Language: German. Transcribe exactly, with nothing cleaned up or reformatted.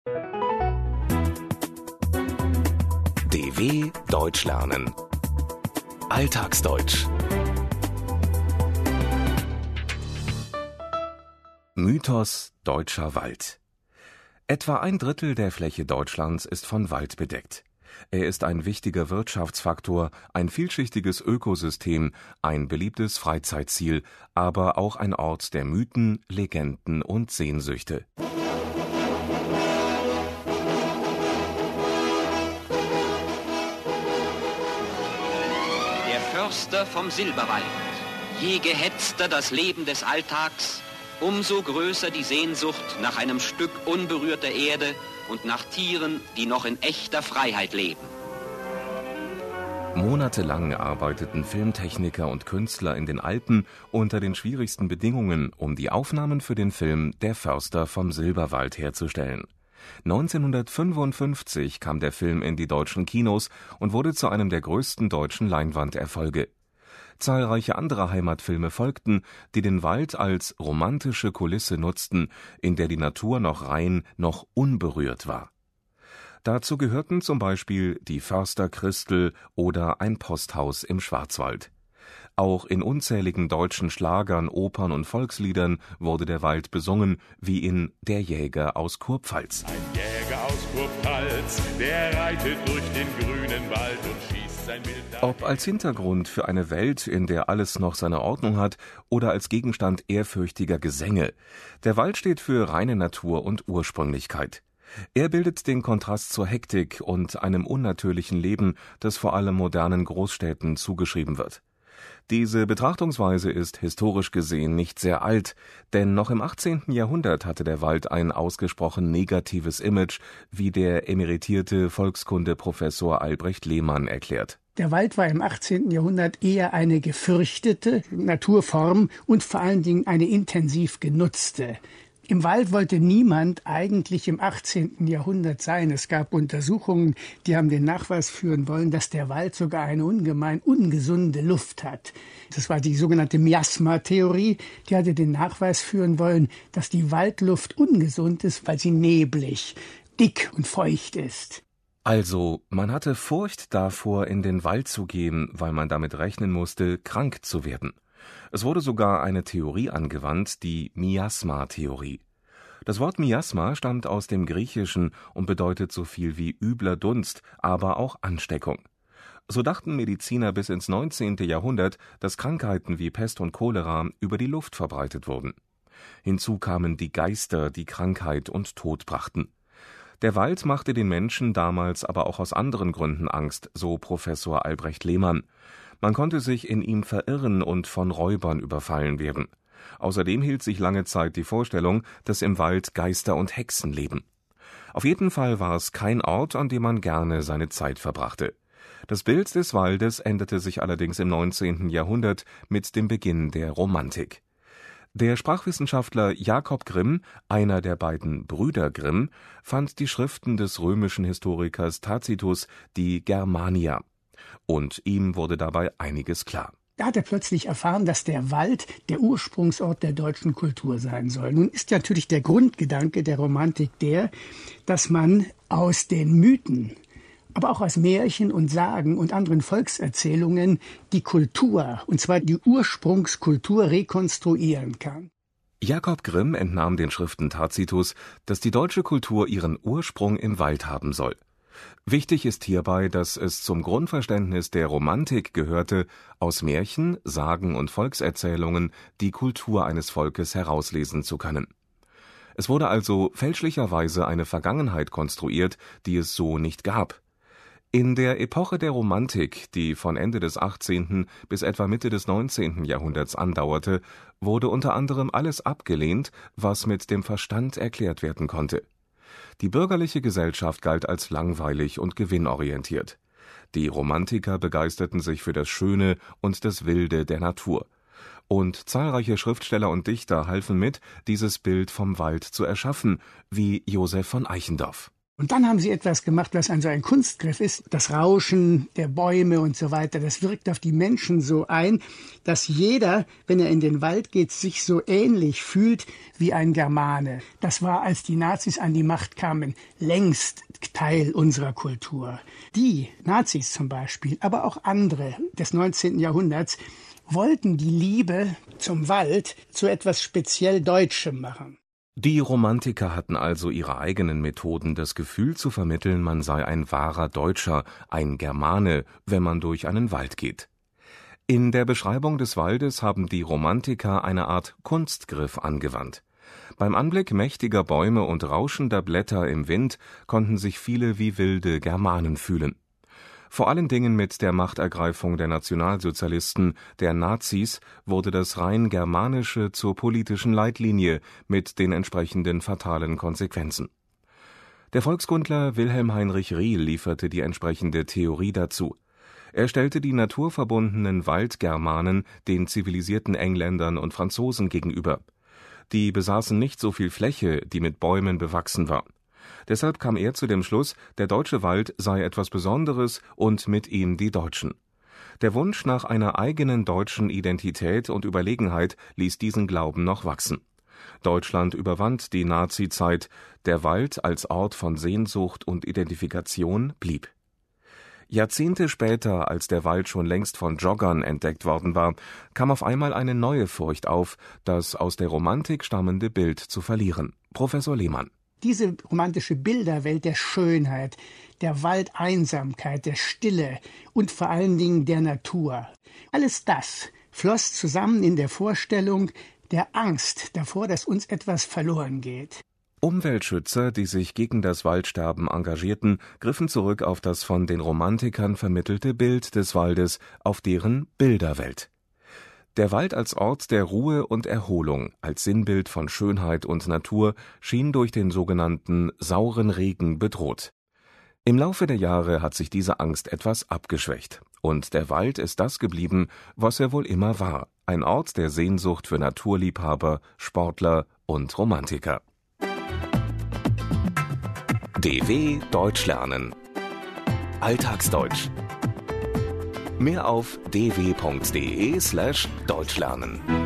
D W Deutsch lernen. Alltagsdeutsch. Mythos deutscher Wald. Etwa ein Drittel der Fläche Deutschlands ist von Wald bedeckt. Er ist ein wichtiger Wirtschaftsfaktor, ein vielschichtiges Ökosystem, ein beliebtes Freizeitziel, aber auch ein Ort der Mythen, Legenden und Sehnsüchte. Der Förster vom Silberwald. Je gehetzter das Leben des Alltags, umso größer die Sehnsucht nach einem Stück unberührter Erde und nach Tieren, die noch in echter Freiheit leben. Monatelang arbeiteten Filmtechniker und Künstler in den Alpen unter den schwierigsten Bedingungen, um die Aufnahmen für den Film Der Förster vom Silberwald herzustellen. neunzehnhundertfünfundfünfzig kam der Film in die deutschen Kinos und wurde zu einem der größten deutschen Leinwanderfolge. Zahlreiche andere Heimatfilme folgten, die den Wald als romantische Kulisse nutzten, in der die Natur noch rein, noch unberührt war. Dazu gehörten zum Beispiel Die Förster Christel oder Ein Posthaus im Schwarzwald. Auch in unzähligen deutschen Schlagern, Opern und Volksliedern wurde der Wald besungen, wie in Der Jäger aus Kurpfalz. Ein Jäger aus Kurpfalz, der reitet durch den grünen Wald und schießt sein Wild. Ob als Hintergrund für eine Welt, in der alles noch seine Ordnung hat, oder als Gegenstand ehrfürchtiger Gesänge, der Wald steht für reine Natur und Ursprünglichkeit. Er bildet den Kontrast zur Hektik und einem unnatürlichen Leben, das vor allem modernen Großstädten zugeschrieben wird. Diese Betrachtungsweise ist historisch gesehen nicht sehr alt, denn noch im achtzehnten Jahrhundert hatte der Wald ein ausgesprochen negatives Image, wie der emeritierte Volkskundeprofessor Albrecht Lehmann erklärt. Der Wald war im achtzehnten Jahrhundert eher eine gefürchtete Naturform und vor allen Dingen eine intensiv genutzte. Im Wald wollte niemand eigentlich im achtzehnten Jahrhundert sein. Es gab Untersuchungen, die haben den Nachweis führen wollen, dass der Wald sogar eine ungemein ungesunde Luft hat. Das war die sogenannte Miasma-Theorie. Die hatte den Nachweis führen wollen, dass die Waldluft ungesund ist, weil sie neblig, dick und feucht ist. Also, man hatte Furcht davor, in den Wald zu gehen, weil man damit rechnen musste, krank zu werden. Es wurde sogar eine Theorie angewandt, die Miasma-Theorie. Das Wort Miasma stammt aus dem Griechischen und bedeutet so viel wie übler Dunst, aber auch Ansteckung. So dachten Mediziner bis ins neunzehnte Jahrhundert, dass Krankheiten wie Pest und Cholera über die Luft verbreitet wurden. Hinzu kamen die Geister, die Krankheit und Tod brachten. Der Wald machte den Menschen damals aber auch aus anderen Gründen Angst, so Professor Albrecht Lehmann. Man konnte sich in ihm verirren und von Räubern überfallen werden. Außerdem hielt sich lange Zeit die Vorstellung, dass im Wald Geister und Hexen leben. Auf jeden Fall war es kein Ort, an dem man gerne seine Zeit verbrachte. Das Bild des Waldes änderte sich allerdings im neunzehnten Jahrhundert mit dem Beginn der Romantik. Der Sprachwissenschaftler Jakob Grimm, einer der beiden Brüder Grimm, fand die Schriften des römischen Historikers Tacitus, die Germania. Und ihm wurde dabei einiges klar. Da hat er plötzlich erfahren, dass der Wald der Ursprungsort der deutschen Kultur sein soll. Nun ist natürlich der Grundgedanke der Romantik der, dass man aus den Mythen, aber auch aus Märchen und Sagen und anderen Volkserzählungen die Kultur, und zwar die Ursprungskultur, rekonstruieren kann. Jakob Grimm entnahm den Schriften Tacitus, dass die deutsche Kultur ihren Ursprung im Wald haben soll. Wichtig ist hierbei, dass es zum Grundverständnis der Romantik gehörte, aus Märchen, Sagen und Volkserzählungen die Kultur eines Volkes herauslesen zu können. Es wurde also fälschlicherweise eine Vergangenheit konstruiert, die es so nicht gab. In der Epoche der Romantik, die von Ende des achtzehnten bis etwa Mitte des neunzehnten Jahrhunderts andauerte, wurde unter anderem alles abgelehnt, was mit dem Verstand erklärt werden konnte. Die bürgerliche Gesellschaft galt als langweilig und gewinnorientiert. Die Romantiker begeisterten sich für das Schöne und das Wilde der Natur. Und zahlreiche Schriftsteller und Dichter halfen mit, dieses Bild vom Wald zu erschaffen, wie Joseph von Eichendorff. Und dann haben sie etwas gemacht, was ein so ein Kunstgriff ist. Das Rauschen der Bäume und so weiter, das wirkt auf die Menschen so ein, dass jeder, wenn er in den Wald geht, sich so ähnlich fühlt wie ein Germane. Das war, als die Nazis an die Macht kamen, längst Teil unserer Kultur. Die Nazis zum Beispiel, aber auch andere des neunzehnten Jahrhunderts, wollten die Liebe zum Wald zu etwas speziell Deutschem machen. Die Romantiker hatten also ihre eigenen Methoden, das Gefühl zu vermitteln, man sei ein wahrer Deutscher, ein Germane, wenn man durch einen Wald geht. In der Beschreibung des Waldes haben die Romantiker eine Art Kunstgriff angewandt. Beim Anblick mächtiger Bäume und rauschender Blätter im Wind konnten sich viele wie wilde Germanen fühlen. Vor allen Dingen mit der Machtergreifung der Nationalsozialisten, der Nazis, wurde das rein Germanische zur politischen Leitlinie mit den entsprechenden fatalen Konsequenzen. Der Volkskundler Wilhelm Heinrich Riehl lieferte die entsprechende Theorie dazu. Er stellte die naturverbundenen Waldgermanen den zivilisierten Engländern und Franzosen gegenüber. Die besaßen nicht so viel Fläche, die mit Bäumen bewachsen war. Deshalb kam er zu dem Schluss, der deutsche Wald sei etwas Besonderes und mit ihm die Deutschen. Der Wunsch nach einer eigenen deutschen Identität und Überlegenheit ließ diesen Glauben noch wachsen. Deutschland überwand die Nazizeit, der Wald als Ort von Sehnsucht und Identifikation blieb. Jahrzehnte später, als der Wald schon längst von Joggern entdeckt worden war, kam auf einmal eine neue Furcht auf, das aus der Romantik stammende Bild zu verlieren. Professor Lehmann. Diese romantische Bilderwelt der Schönheit, der Waldeinsamkeit, der Stille und vor allen Dingen der Natur. Alles das floss zusammen in der Vorstellung der Angst davor, dass uns etwas verloren geht. Umweltschützer, die sich gegen das Waldsterben engagierten, griffen zurück auf das von den Romantikern vermittelte Bild des Waldes, auf deren Bilderwelt. Der Wald als Ort der Ruhe und Erholung, als Sinnbild von Schönheit und Natur, schien durch den sogenannten sauren Regen bedroht. Im Laufe der Jahre hat sich diese Angst etwas abgeschwächt. Und der Wald ist das geblieben, was er wohl immer war: ein Ort der Sehnsucht für Naturliebhaber, Sportler und Romantiker. D W Deutsch lernen. Alltagsdeutsch. Mehr auf d w punkt d e slash deutsch lernen.